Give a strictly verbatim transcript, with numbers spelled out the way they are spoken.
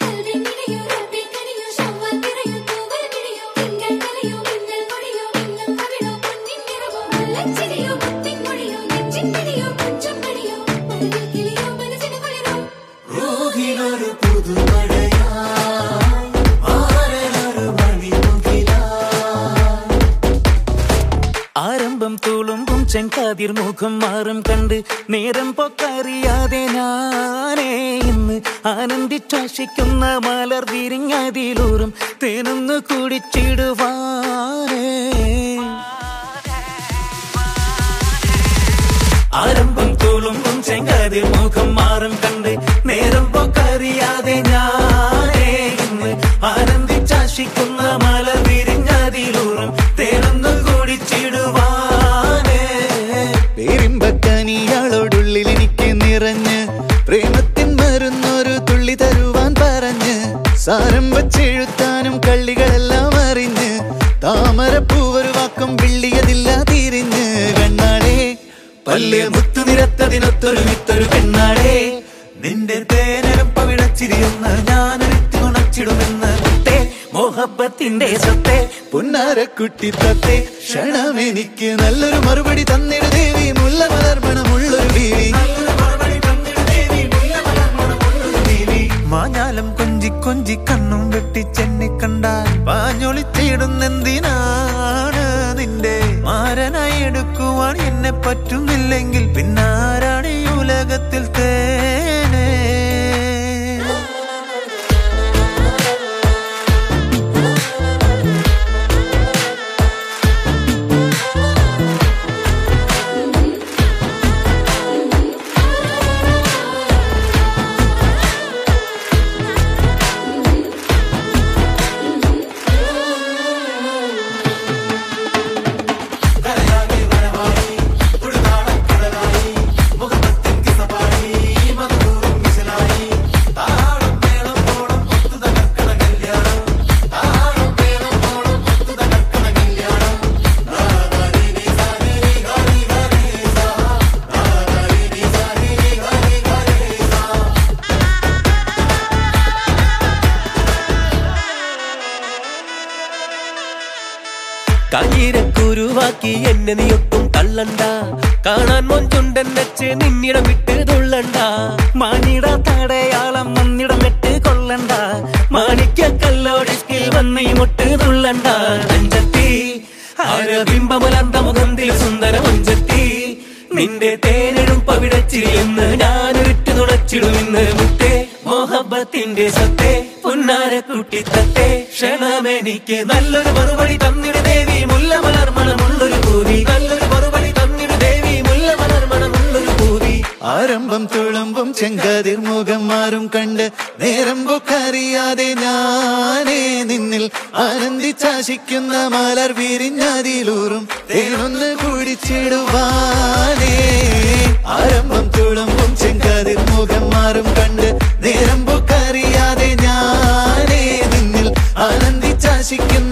ആരംഭം തുളുമ്പും ചെങ്കാതിർ മുഖം മാറും കണ്ട് നേരം പൊക്കറിയാതെ ഞാനേ ഇന്ന് ആനന്ദിച്ചാശിക്കുന്ന മലർ വിരിഞ്ഞതിലൂറും തേനൊന്ന് കുടിച്ചിടുവാനേ. ആരംഭം തുളുമ്പും ചെങ്കാതിർ മുഖം മാറും കണ്ട് നേരം പൊക്കറിയാതെ ഞാനേ ഇന്ന് ആനന്ദിച്ചാശിക്കുന്ന മലർ വിരിഞ്ഞതിലൂറും തേനൊന്ന് കുടിച്ചിടുവാനേ. പേരിമ്പക്കനിയാളോടുള്ളിൽ എനിക്ക് നിറഞ്ഞ് പ്രേമത്തിൻ മരുന്നൊരു തുള്ളി തരുവാൻ പറഞ്ഞ് സാരം വച്ചെഴുത്താനും കള്ളികളെല്ലാം അറിഞ്ഞ് താമരപ്പൂവൊരു വാക്കും വിള്ളിയതില്ല തിരിഞ്ഞ് കണ്ണാടേ പല്ല് മുത്തു നിരത്തതിനൊത്തൊരു വിത്തൊരു പെണ്ണാടേ നിന്റെ തേനരം പവിഴച്ചിരിയെന്ന് ഞാനൊരുത്തി ഉണച്ചിടുമെന്ന് മുത്തേ മോഹബത്തിന്റെ സത്തേ പുന്നാരക്കുട്ടി തത്തേ ക്ഷണമെനിക്ക് നല്ലൊരു മറുപടി തന്നിട ദേവി മുല്ല മലർമണമുള്ളൊരു ബീവി. മാഞ്ഞാലം കൊഞ്ചി കൊഞ്ചി കണ്ണും വെട്ടി ചെന്നി കണ്ടാൽ പാഞ്ഞൊളിച്ചിടുന്നെന്തിനാണ് നിന്റെ മാരനായി എടുക്കുവാൻ എന്നെ പറ്റുന്നില്ലെങ്കിൽ പിന്നാരാണ് ഈ ഉലകത്തിൽ തേനേ. കയ്യിരക്കുരുവാക്കി എന്നെ നീയൊട്ടും തള്ളണ്ട, കാണാൻ മൊഞ്ചുണ്ടെന്നച്ച് നിന്നിടം വിട്ട് തുള്ളണ്ട. മാനിട തടയാളം ഒന്നിടം വിട്ട് കൊള്ളണ്ട, മാണിക്ക കല്ലോടിസ്കിൽ വന്ന് ഈ മുട്ട് തുള്ളണ്ട. അഞ്ചത്തി ആരബിംബമലർന്ന മുഖത്തിൽ സുന്ദര മുഞ്ചത്തി നിന്റെ തേനെഴും പവിടച്ചിരിയെന്ന് ഞാനൊരുറ്റ് നുണച്ചിടുമെന്ന് മുത്തേ മോഹബത്തിന്റെ സത്തേ പുന്നാരക്കുട്ടി തത്തേ ക്ഷണമെനിക്ക് നല്ലൊരു മറുപടി തന്നിട ദേവി മുല്ല മലർമണമുള്ളൊരു പൂവി. നല്ലൊരു മറുപടി തന്നിട ദേവി മുല്ല മലർമണമുള്ളൊരു പൂവി. ആരംഭം തുളുമ്പും ചെങ്കാതിർ മുഖം മാറും കണ്ട് നേരം പൊക്കറിയാതെ ഞാനേ നിന്നിൽ ആനന്ദിച്ചാശിക്കുന്ന മലർ വിരിഞ്ഞതിലൂറും തേനൊന്ന് കുടിച്ചിടുവാനേ. ആരംഭം തുളുമ്പും ചെങ്കാതിർ മുഖം മാറും കണ്ട് നേരം പൊക്കറിയാതെ ഞാനേ നിന്നിൽ ആനന്ദിച്ചാശിക്കുന്ന